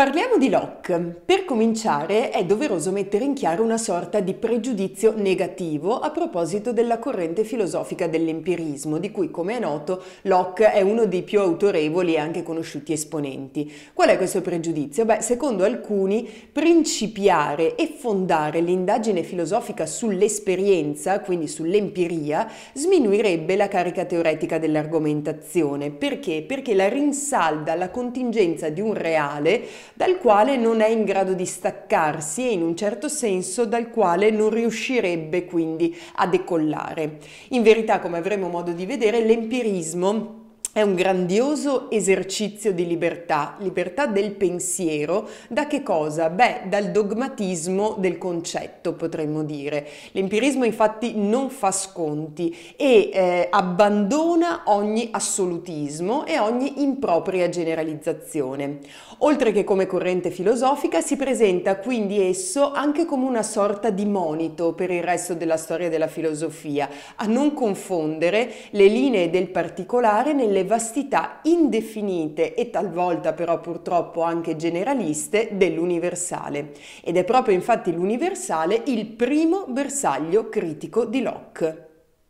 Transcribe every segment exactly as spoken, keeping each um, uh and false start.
Parliamo di Locke. Per cominciare è doveroso mettere in chiaro una sorta di pregiudizio negativo a proposito della corrente filosofica dell'empirismo, di cui, come è noto, Locke è uno dei più autorevoli e anche conosciuti esponenti. Qual è questo pregiudizio? Beh, secondo alcuni, principiare e fondare l'indagine filosofica sull'esperienza, quindi sull'empiria, sminuirebbe la carica teoretica dell'argomentazione. Perché? Perché la rinsalda alla contingenza di un reale dal quale non è in grado di staccarsi e in un certo senso dal quale non riuscirebbe quindi a decollare. In verità, come avremo modo di vedere, l'empirismo è un grandioso esercizio di libertà, libertà del pensiero. Da che cosa? Beh, dal dogmatismo del concetto, potremmo dire. L'empirismo infatti non fa sconti e eh, abbandona ogni assolutismo e ogni impropria generalizzazione. Oltre che come corrente filosofica, si presenta quindi esso anche come una sorta di monito per il resto della storia della filosofia, a non confondere le linee del particolare nelle vastità indefinite e talvolta però purtroppo anche generaliste dell'universale. Ed è proprio infatti l'universale il primo bersaglio critico di Locke.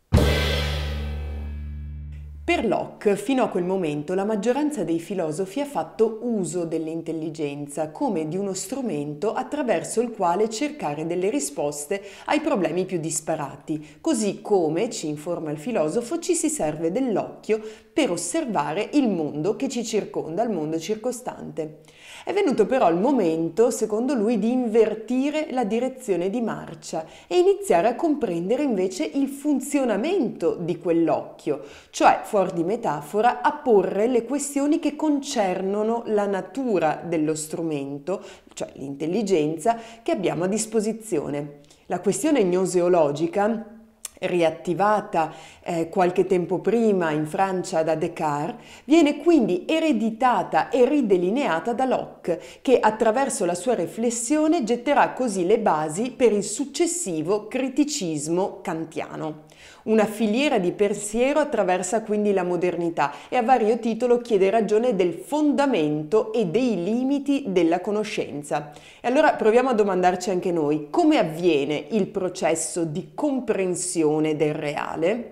Per Locke, fino a quel momento, la maggioranza dei filosofi ha fatto uso dell'intelligenza come di uno strumento attraverso il quale cercare delle risposte ai problemi più disparati, così come, ci informa il filosofo, ci si serve dell'occhio per osservare il mondo che ci circonda, il mondo circostante. È venuto però il momento, secondo lui, di invertire la direzione di marcia e iniziare a comprendere invece il funzionamento di quell'occhio, cioè, fuori di metafora, a porre le questioni che concernono la natura dello strumento, cioè l'intelligenza, che abbiamo a disposizione. La questione gnoseologica, riattivata eh, qualche tempo prima in Francia da Descartes, viene quindi ereditata e ridelineata da Locke, che attraverso la sua riflessione getterà così le basi per il successivo criticismo kantiano. Una filiera di pensiero attraversa quindi la modernità e a vario titolo chiede ragione del fondamento e dei limiti della conoscenza. E allora proviamo a domandarci anche noi: come avviene il processo di comprensione del reale?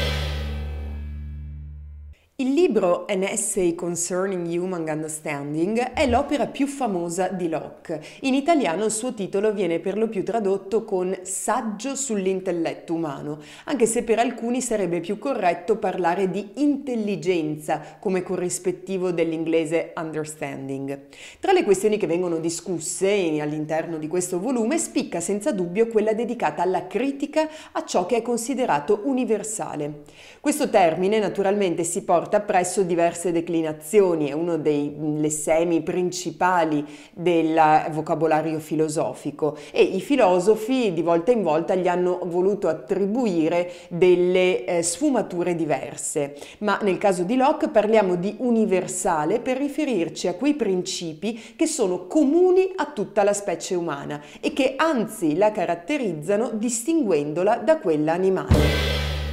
Il libro An Essay Concerning Human Understanding è l'opera più famosa di Locke. In italiano il suo titolo viene per lo più tradotto con Saggio sull'intelletto umano, anche se per alcuni sarebbe più corretto parlare di intelligenza come corrispettivo dell'inglese understanding. Tra le questioni che vengono discusse all'interno di questo volume spicca senza dubbio quella dedicata alla critica a ciò che è considerato universale. Questo termine naturalmente si porta presso diverse declinazioni, è uno dei semi principali del vocabolario filosofico e i filosofi di volta in volta gli hanno voluto attribuire delle eh, sfumature diverse, ma nel caso di Locke parliamo di universale per riferirci a quei principi che sono comuni a tutta la specie umana e che anzi la caratterizzano distinguendola da quella animale.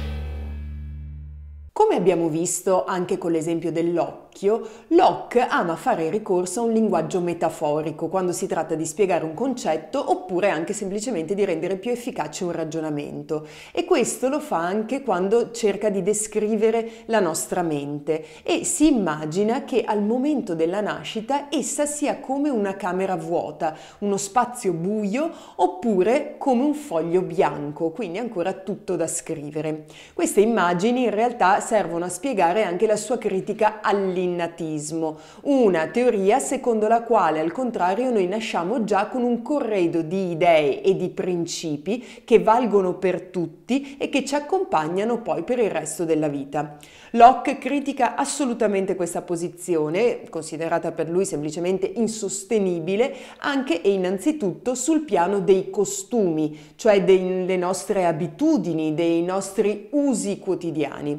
Come abbiamo visto anche con l'esempio dell'occhio, Locke ama fare ricorso a un linguaggio metaforico quando si tratta di spiegare un concetto oppure anche semplicemente di rendere più efficace un ragionamento. E questo lo fa anche quando cerca di descrivere la nostra mente e si immagina che al momento della nascita essa sia come una camera vuota, uno spazio buio oppure come un foglio bianco, quindi ancora tutto da scrivere. Queste immagini in realtà servono a spiegare anche la sua critica all'innatismo, una teoria secondo la quale al contrario noi nasciamo già con un corredo di idee e di principi che valgono per tutti e che ci accompagnano poi per il resto della vita. Locke critica assolutamente questa posizione, considerata per lui semplicemente insostenibile, anche e innanzitutto sul piano dei costumi, cioè delle nostre abitudini, dei nostri usi quotidiani.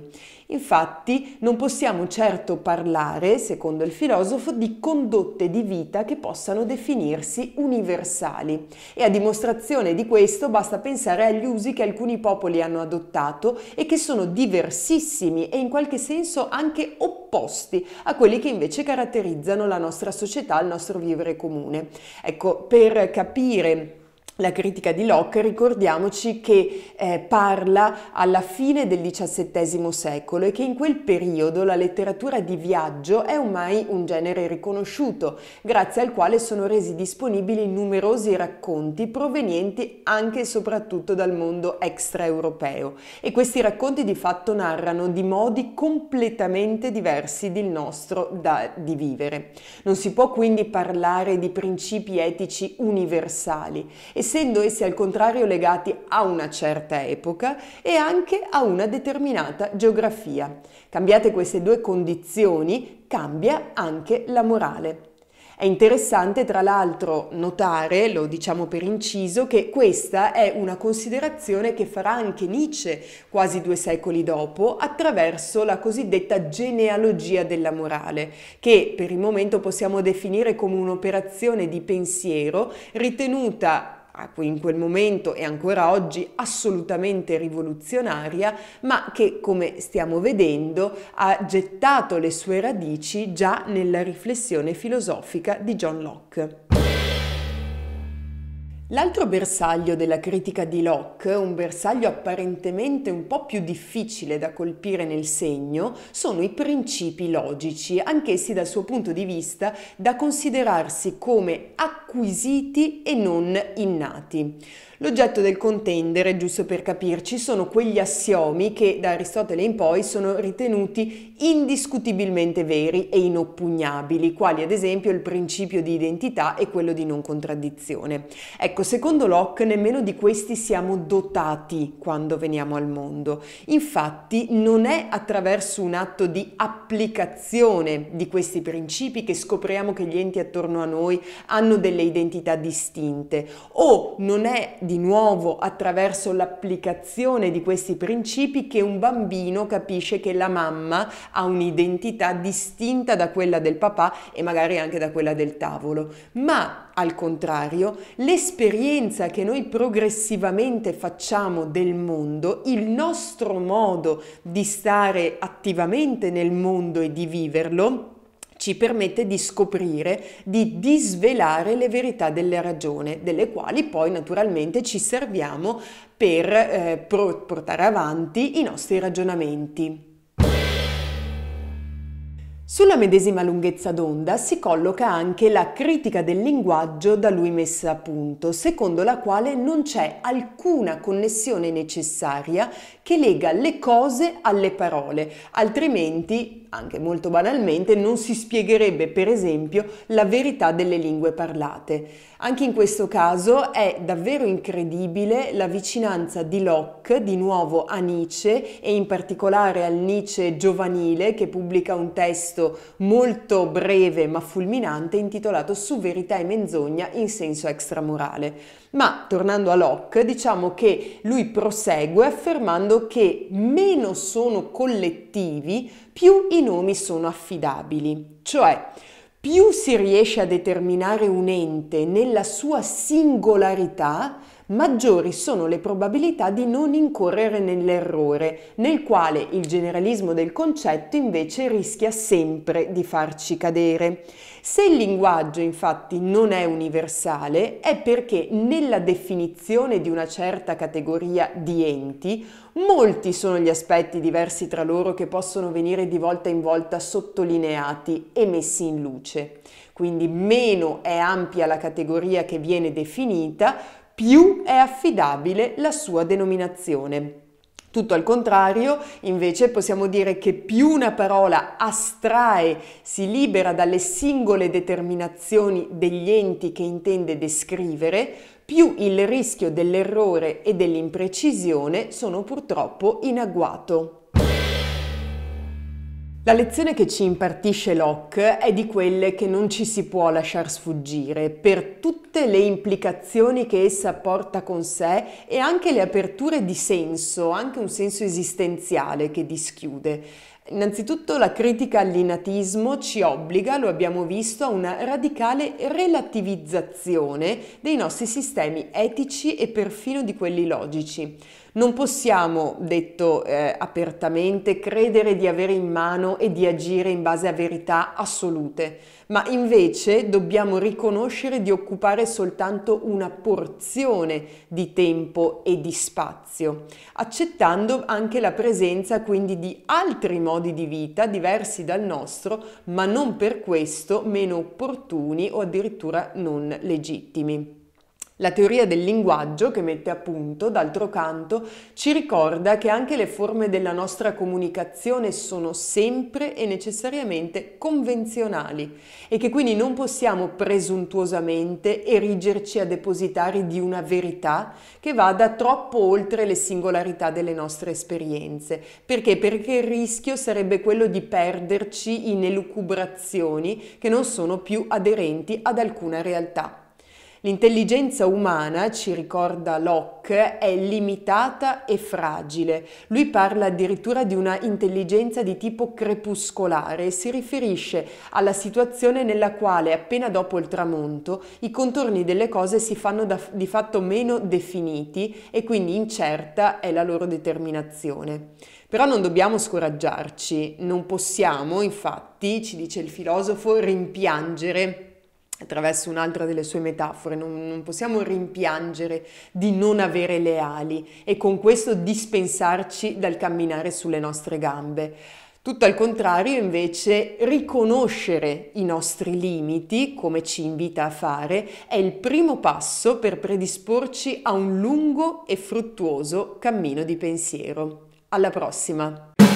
Infatti non possiamo certo parlare, secondo il filosofo, di condotte di vita che possano definirsi universali. E a dimostrazione di questo basta pensare agli usi che alcuni popoli hanno adottato e che sono diversissimi e in qualche senso anche opposti a quelli che invece caratterizzano la nostra società, il nostro vivere comune. Ecco, per capire la critica di Locke ricordiamoci che eh, parla alla fine del diciassettesimo secolo e che in quel periodo la letteratura di viaggio è ormai un genere riconosciuto, grazie al quale sono resi disponibili numerosi racconti provenienti anche e soprattutto dal mondo extraeuropeo. E questi racconti di fatto narrano di modi completamente diversi del nostro da, di vivere. Non si può quindi parlare di principi etici universali, essendo essi al contrario legati a una certa epoca e anche a una determinata geografia. Cambiate queste due condizioni, cambia anche la morale. È interessante tra l'altro notare, lo diciamo per inciso, che questa è una considerazione che farà anche Nietzsche quasi due secoli dopo attraverso la cosiddetta genealogia della morale, che per il momento possiamo definire come un'operazione di pensiero ritenuta in quel momento e ancora oggi assolutamente rivoluzionaria, ma che, come stiamo vedendo, ha gettato le sue radici già nella riflessione filosofica di John Locke. L'altro bersaglio della critica di Locke, un bersaglio apparentemente un po' più difficile da colpire nel segno, sono i principi logici, anch'essi dal suo punto di vista da considerarsi come acquisiti e non innati. L'oggetto del contendere, giusto per capirci, sono quegli assiomi che da Aristotele in poi sono ritenuti indiscutibilmente veri e inoppugnabili, quali ad esempio il principio di identità e quello di non contraddizione. Ecco, secondo Locke nemmeno di questi siamo dotati quando veniamo al mondo. Infatti non è attraverso un atto di applicazione di questi principi che scopriamo che gli enti attorno a noi hanno delle identità distinte, o non è di nuovo attraverso l'applicazione di questi principi che un bambino capisce che la mamma ha un'identità distinta da quella del papà e magari anche da quella del tavolo, ma al contrario l'esperienza che noi progressivamente facciamo del mondo, il nostro modo di stare attivamente nel mondo e di viverlo, ci permette di scoprire, di disvelare le verità della ragione, delle quali poi naturalmente ci serviamo per eh, portare avanti i nostri ragionamenti. Sulla medesima lunghezza d'onda si colloca anche la critica del linguaggio da lui messa a punto, secondo la quale non c'è alcuna connessione necessaria che lega le cose alle parole, altrimenti, anche molto banalmente, non si spiegherebbe per esempio la verità delle lingue parlate. Anche in questo caso è davvero incredibile la vicinanza di Locke di nuovo a Nietzsche e in particolare al Nietzsche giovanile, che pubblica un testo molto breve ma fulminante intitolato Su verità e menzogna in senso extramorale. Ma tornando a Locke, diciamo che lui prosegue affermando che meno sono collettivi, più i nomi sono affidabili, cioè più si riesce a determinare un ente nella sua singolarità, maggiori sono le probabilità di non incorrere nell'errore, nel quale il generalismo del concetto invece rischia sempre di farci cadere. Se il linguaggio infatti non è universale, è perché nella definizione di una certa categoria di enti, molti sono gli aspetti diversi tra loro che possono venire di volta in volta sottolineati e messi in luce. Quindi meno è ampia la categoria che viene definita, più è affidabile la sua denominazione. Tutto al contrario, invece, possiamo dire che più una parola astrae, si libera dalle singole determinazioni degli enti che intende descrivere, più il rischio dell'errore e dell'imprecisione sono purtroppo in agguato. La lezione che ci impartisce Locke è di quelle che non ci si può lasciar sfuggire per tutte le implicazioni che essa porta con sé e anche le aperture di senso, anche un senso esistenziale che dischiude. Innanzitutto la critica all'innatismo ci obbliga, lo abbiamo visto, a una radicale relativizzazione dei nostri sistemi etici e perfino di quelli logici. Non possiamo, detto eh, apertamente, credere di avere in mano e di agire in base a verità assolute, ma invece dobbiamo riconoscere di occupare soltanto una porzione di tempo e di spazio, accettando anche la presenza quindi di altri modi di vita diversi dal nostro, ma non per questo meno opportuni o addirittura non legittimi. La teoria del linguaggio, che mette a punto, d'altro canto, ci ricorda che anche le forme della nostra comunicazione sono sempre e necessariamente convenzionali e che quindi non possiamo presuntuosamente erigerci a depositari di una verità che vada troppo oltre le singolarità delle nostre esperienze. Perché? Perché il rischio sarebbe quello di perderci in elucubrazioni che non sono più aderenti ad alcuna realtà. L'intelligenza umana, ci ricorda Locke, è limitata e fragile. Lui parla addirittura di una intelligenza di tipo crepuscolare e si riferisce alla situazione nella quale appena dopo il tramonto i contorni delle cose si fanno da, di fatto meno definiti e quindi incerta è la loro determinazione. Però non dobbiamo scoraggiarci, non possiamo, infatti, ci dice il filosofo, rimpiangere attraverso un'altra delle sue metafore, non, non possiamo rimpiangere di non avere le ali e con questo dispensarci dal camminare sulle nostre gambe. Tutto al contrario, invece, riconoscere i nostri limiti, come ci invita a fare, è il primo passo per predisporci a un lungo e fruttuoso cammino di pensiero. Alla prossima!